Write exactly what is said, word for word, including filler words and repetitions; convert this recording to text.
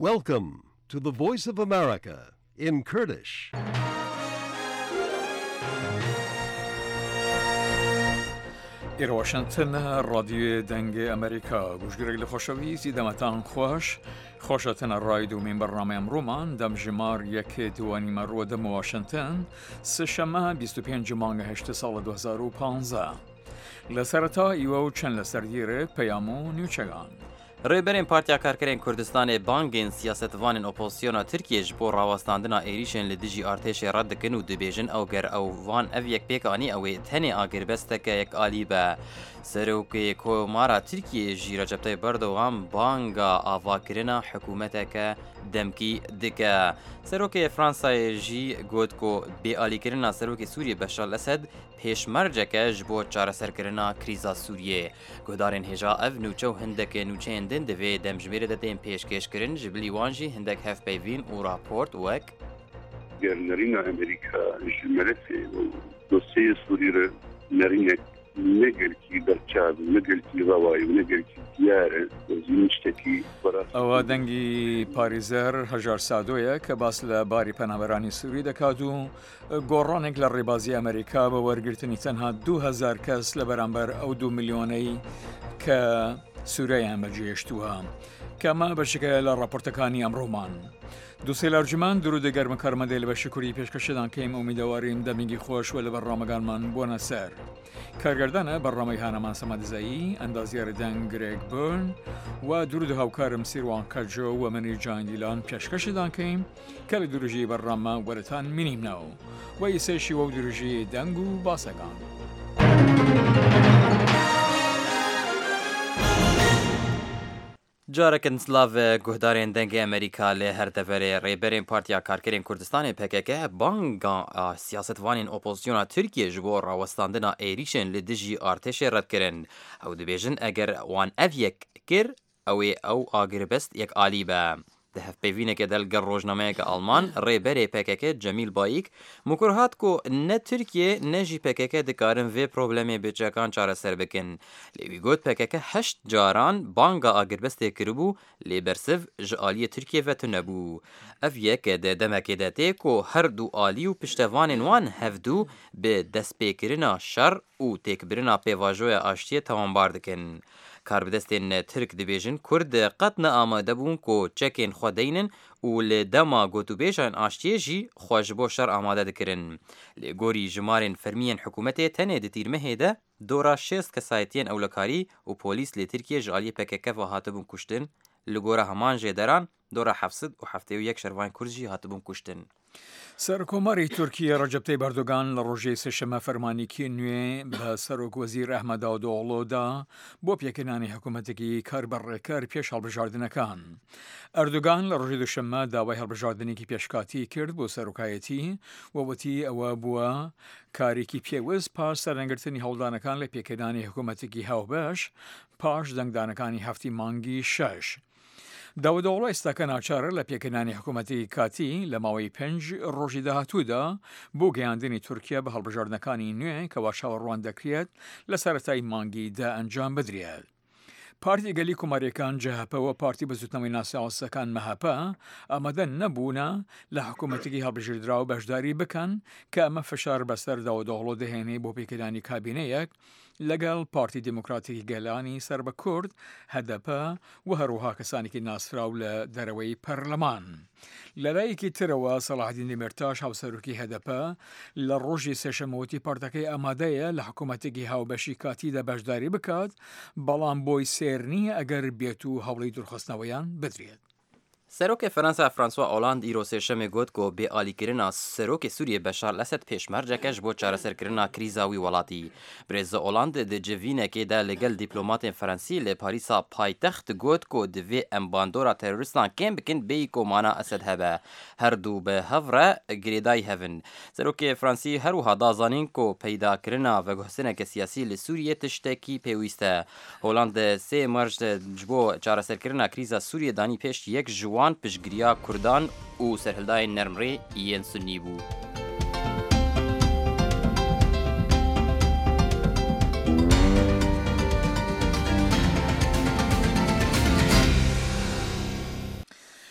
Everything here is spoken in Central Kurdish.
Welcome to the Voice of America in Kurdish. إلى واشنطن راديو دنگ أمريكا گوشگیرگ لخوشویزی دمتان خوش خوشتن الرايدو من برنامه امرومان دم جمار یک دوانی مرو دم واشنطن سشمه بیست و پنج مانگ هشت سال دو هزار و پانزده لسرتا ایوه و چند لسردیره پیامو نیوچگان ڕێبەرێن پارتیا کارکرێن کوردستانی بانگên سیاسەتvanên ئۆپۆزسیۆنا تورکیەش بۆ ڕاوەستاندنا عێریشên li dijî artêşê ڕەت dikin û dibêjin ew ger ew van ev yekpêkanî ew ê tenê agirvesteke yekalî be. Serokê Komara Tirkiyê jî Recep Tayyip Erdogan banga avakirina hikûmeteke demkî dike. Serokê Fransayê jî got ku bêalîkirina Serokê Sûriyê Beşar el-Esed pêşmerceke ji bo çareserkirina krîza Sûriyê. Guhdarên hêja ev nûçe û hindekê nûçeyên din divê demjimêrê de tên pêşkêşkirin ji bilî wan jî hindek hevpeyvîn û raport wek Nerîna Amerîka ji melefê û dosyayê Sûrî re nerînek negelkî berçav negelkî rawayî û negelkî diyar e zîn tiştekî ئەوە دەنگی پارێزەر هەژار سادۆیە کە باس لە باری پەنابەرانی سووری دەکات و گۆڕانێک لە ڕێبازی ئەمریکا بە وەرگرتنی تەنها دو هەزار کەس لە بەرامبەر ئەو دو میلیۆنەی کە سوورەیان بەجێهێشتووە کەمە بەشێکە لە ڕاپۆرتەکانی ئەمڕۆمان. دووسێ لەرجمان درود گەرمە کارمەندێ لە بەشکووری پێشکەشدان کەیم ئومیدەوارین دەمێکی خۆش و لە بەرنامەکانمان بۆنە سەر. کارگەردانە بەڕامەی هانەمان سەمادزایی ئەندازیارە دەنگ گرێگ بۆرن و درود هاوکارم سیروان کەجۆ و منی جاندیلان پێشکەشدان کەیم کە لە دروژی بەرنامە وەرەتان مینیمنەوە و ئیسێشی وە دروژی دەنگ و باسەکان. Carekin Slav guhdarên dengê Amerîka lê her deverê rêberên Partiya Karkerên Kurdistanê P K K banga siyasetvanên opozîsyona Tirkiye ji bo rawestandina êrişên li dijî artêşê red kirin. Ew dibêjin eger wan ev yek kir ew ê ew agiribest yekalî be. Di hevpeyvîneke delger rojnameyeke Alman rêberê P K K Cemîl Bayîk mukur hat ku ne Tirkiye ne jî P K K dikarin vê problemê bêçekan çareser bikin. Lê wî got P K K heşt caran banga agirbestê kiribû lê bersiv ji aliyê Tirkiye ve tunebû. Ev yek de demekê de tê ku her du alî û piştevanên wan hevdû bi destpêkirina şer û têkbirina pêvajoya aştiyê tawanbar dikin. Karbidestên Tirk dibêjin Kurd qet ne amade bûn ku çekên xwe deynin û li dema gotûbêjan aştiyê jî xwe ji bo şer amade dikirin. Lê gorî jimarên fermiyên hikûmetê tenê di tîrmehê de dora şêst kesayetiyên ewlekarî û polîs lê Tirkiye ji aliyê P K K ve hatibûn kuştin. Li gora heman jêderan dora hefsed û heftê û yek şervayên Kurd jî hatibûn kuştin. سەرکۆماری تورکیە ڕەجەب تەیب ئەردۆغان لە ڕۆژەی سێشەمە فەرمانێکی نوێ بە سەرۆک وەزیر ئەحمەد داوودۆغڵۆدا بۆ پێکردنی حکوومەتێکی کار بەڕێکەر پێش هەڵبژاردنەکان. ئەردۆغان لە ڕۆژی دووشەممە داوای هەڵبژاردنێکی پێشکاتی کرد بۆ سەرۆکایەتی وەوەتی ئەوە بووە کارێکی پێویست پاش سەرنگرتنی هەوڵدانەکان لە پێکردنی حکوومەتێکی هاوبەش پاش دەنگدانەکانی هەفتی مانگی شەش. داوودۆغڵۆ ئێستاکە ناچارە لە پێکردنی حکوومەتی کاتی لە ماوەی پێنج ڕۆژی داهاتوودا بۆ گەیاندنی تورکیا بە هەڵبژاردنەکانی نوێ کە وا چاوەڕوان دەکرێت لە سەرەتای مانگیدا ئەنجام بدرێت. پارتی گەلی کوماریەکان جەهەپەوە پارتی بەزوتنەوەی ناسیاوەسەکان مەهەپە ئامادە نەبوونە لە حکوومەتێکی هەڵبژێردراوە بەشداری بکەن کە ئەمە فشار بەسەر داوودۆغڵۆ دەهێنێ بۆ پێکردنی کابینەیەک لەگەڵ پارتی دموکراتیکی گەلانی سەر بە کورد هەدەپە و هەروەها کەسانێکی ناسراو لە دەرەوەی پەرلەمان. لەلایەکی ترەوە سەلاحدین دیمرتاش هاوسەرۆکی هەدەپە لە ڕۆژی سێشەمەوەتی پارتەکەی ئامادەیە لە حکوومەتێکی هاوبەشی کاتیدا بەشداری بکات بەڵام بۆی سێر نییە ئەگەر بێت و هەوڵی دوورخستنەوەیان بدرێت. Serokê Fransa François Hollande îro sêşemê got ku bêalîkirina Serokê Sûriyê Beşar el-Esed pêşmerceke ji bo çareserkirina krîza wî welatî. Birêz Hollande di civînekê de li gel dîplomatên Frensî lê Parîsa paytext got ku divê em bandora terorîstan kêm bikin bêyî ku mana Esed hebe. Her du bi hev re girêdayî hevin. Serokê Fransî her wiha da zanîn ku peydakirina veguhsineke siyasî li Sûriyê tiştekî pêwîst e. Hollande sê marj ji bo çareserkirina krîza Sûriyê danî pêş yek ji wan piştgiriya Kurdan û serhildayên nermrê yên Sunnî bû.